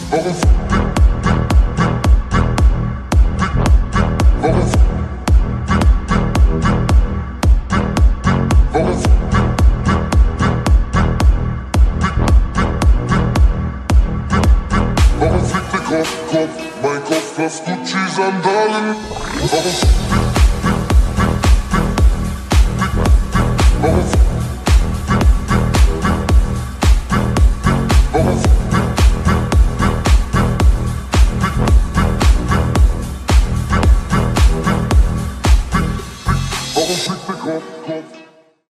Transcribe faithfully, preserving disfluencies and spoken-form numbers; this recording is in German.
Warum, warum, warum, warum fliegt der Kopf, Kopf, mein Kopf, das Gucci-Sandalen? Warum, warum